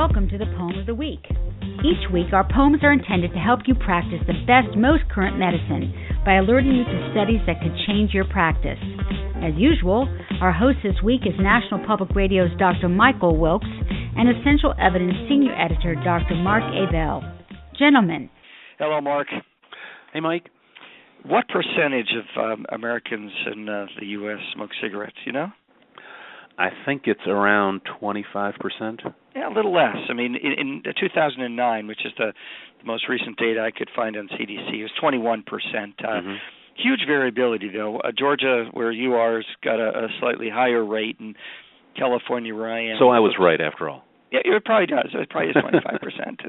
welcome to the Poem of the Week. Each week, our poems are intended to help you practice the best, most current medicine by alerting you to studies that could change your practice. As usual, our host this week is National Public Radio's Dr. Michael Wilkes and Essential Evidence Senior Editor Dr. Mark Abell. Gentlemen. Hello, Mark. Hey, Mike. What percentage of Americans in the U.S. smoke cigarettes, you know? I think it's around 25%. Yeah, a little less. I mean, in 2009, which is the most recent data I could find on CDC, it was 21%. Huge variability, though. Georgia, where you are, has got a slightly higher rate, and California, where I am. So I was right, after all. Yeah, it probably does. It probably is 25%.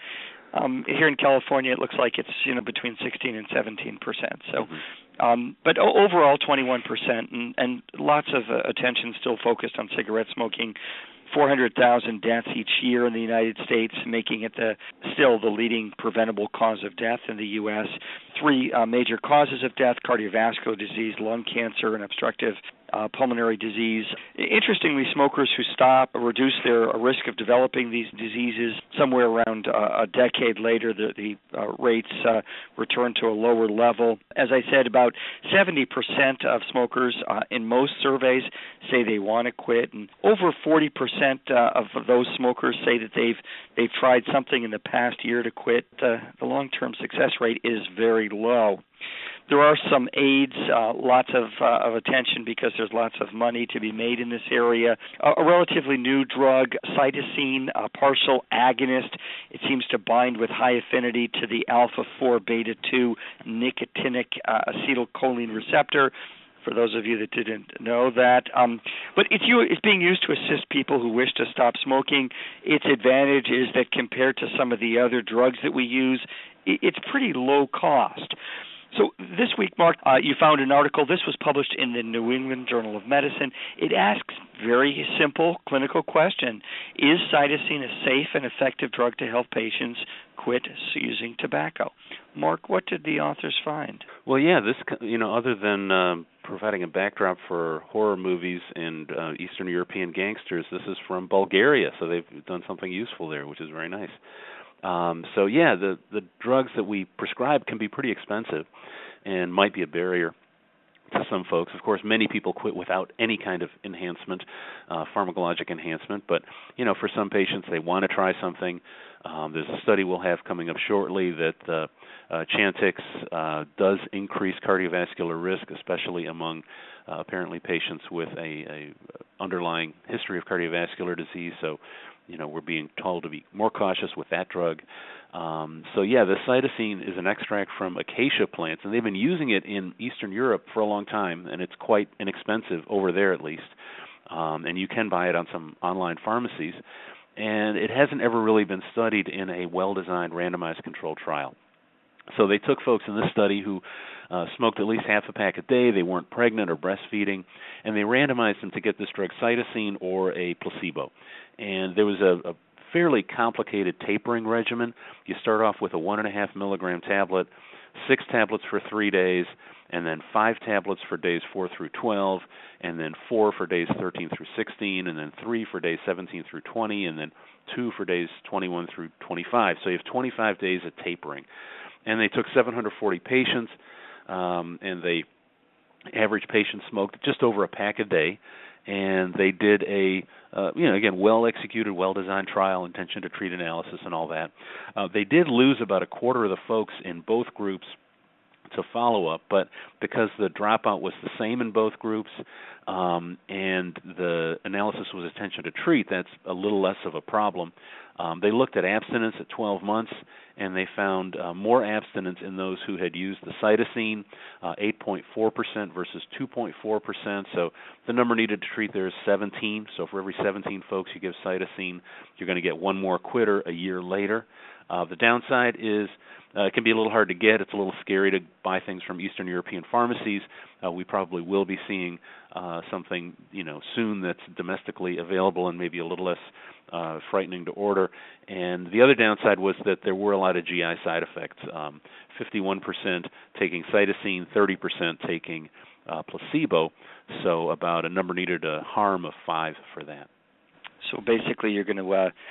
And here in California, it looks like it's between 16 and 17%. So, but overall, 21%, and lots of attention still focused on cigarette smoking. 400,000 deaths each year in the United States, making it still the leading preventable cause of death in the U.S. Three major causes of death: cardiovascular disease, lung cancer, and obstructive pulmonary disease. Interestingly, smokers who stop reduce their risk of developing these diseases. Somewhere around a decade later, the rates return to a lower level. As I said, about 70% of smokers in most surveys say they want to quit, and over 40% of those smokers say that they've tried something in the past year to quit. The long-term success rate is very low. There are some aids, lots of attention because there's lots of money to be made in this area. A relatively new drug, cytosine, a partial agonist. It seems to bind with high affinity to the alpha-4 beta-2 nicotinic acetylcholine receptor. For those of you that didn't know that. But it's being used to assist people who wish to stop smoking. Its advantage is that compared to some of the other drugs that we use, it's pretty low cost. So this week, Mark, you found an article. This was published in the New England Journal of Medicine. It asks very simple clinical question: is cytosine a safe and effective drug to help patients quit using tobacco? Mark, what did the authors find? Well, yeah, this, other than providing a backdrop for horror movies and Eastern European gangsters, this is from Bulgaria, so they've done something useful there, which is very nice. The drugs that we prescribe can be pretty expensive and might be a barrier to some folks. Of course, many people quit without any kind of enhancement, pharmacologic enhancement, but, for some patients, they want to try something. There's a study we'll have coming up shortly that Chantix does increase cardiovascular risk, especially among apparently patients with a underlying history of cardiovascular disease. So, we're being told to be more cautious with that drug. The cytosine is an extract from acacia plants, and they've been using it in Eastern Europe for a long time, and it's quite inexpensive over there at least. And you can buy it on some online pharmacies. And it hasn't ever really been studied in a well-designed randomized controlled trial. So they took folks in this study who smoked at least half a pack a day, they weren't pregnant or breastfeeding, and they randomized them to get this drug cytosine or a placebo. And there was a fairly complicated tapering regimen. You start off with a 1.5 milligram tablet, 6 tablets for 3 days, and then 5 tablets for days 4 through 12, and then 4 for days 13 through 16, and then 3 for days 17 through 20, and then 2 for days 21 through 25. So you have 25 days of tapering. And they took 740 patients, and the average patient smoked just over a pack a day. And they did again, well-executed, well-designed trial, intention to treat analysis and all that. They did lose about a quarter of the folks in both groups to follow up, but because the dropout was the same in both groups and the analysis was intention to treat, that's a little less of a problem. They looked at abstinence at 12 months, and they found more abstinence in those who had used the cytosine, 8.4% versus 2.4%. So the number needed to treat there is 17. So for every 17 folks you give cytosine, you're going to get one more quitter a year later. The downside is it can be a little hard to get. It's a little scary to buy things from Eastern European pharmacies. We probably will be seeing something, soon that's domestically available and maybe a little less frightening to order. And the other downside was that there were a lot of GI side effects. 51% taking cytosine, 30% taking placebo. So about a number needed to harm of 5 for that. So basically, you're going to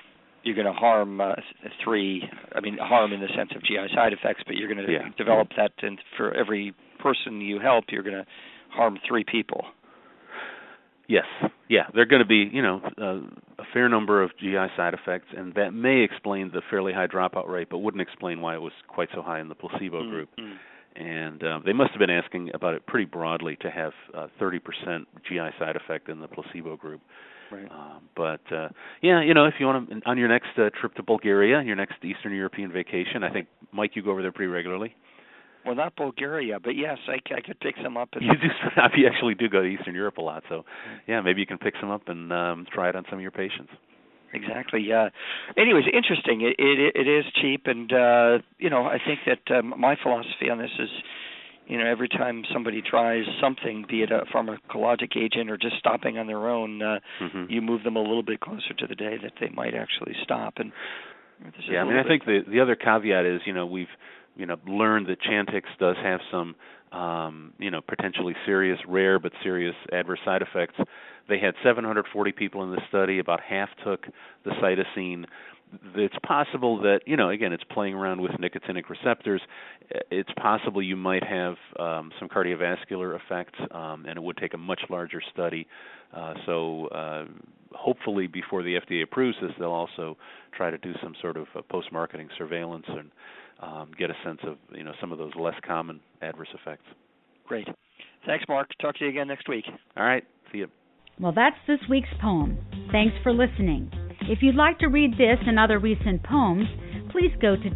you're going to harm harm in the sense of GI side effects, but you're going to develop that, and for every person you help, you're going to harm 3 people. Yes, there are going to be, a fair number of GI side effects, and that may explain the fairly high dropout rate, but wouldn't explain why it was quite so high in the placebo group. And they must have been asking about it pretty broadly to have 30% GI side effect in the placebo group. Right. But if you want to, on your next trip to Bulgaria, your next Eastern European vacation, I think, Mike, you go over there pretty regularly. Well, not Bulgaria, but yes, I could pick some up. You actually do go to Eastern Europe a lot, so maybe you can pick some up and try it on some of your patients. Exactly. Yeah. Anyways, interesting. It is cheap, and I think that my philosophy on this is, every time somebody tries something, be it a pharmacologic agent or just stopping on their own, you move them a little bit closer to the day that they might actually stop. And I think the other caveat is, we've learned that Chantix does have some, potentially serious, rare but serious adverse side effects. They had 740 people in the study. About half took the cytosine. It's possible that, again, it's playing around with nicotinic receptors. It's possible you might have some cardiovascular effects, and it would take a much larger study. So hopefully before the FDA approves this, they'll also try to do some sort of post-marketing surveillance and get a sense of, some of those less common adverse effects. Great. Thanks, Mark. Talk to you again next week. All right. See you. Well, that's this week's poem. Thanks for listening. If you'd like to read this and other recent poems, please go to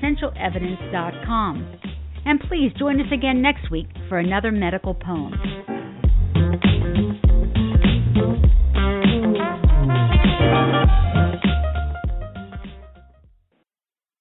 www.essentialevidence.com. And please join us again next week for another medical poem.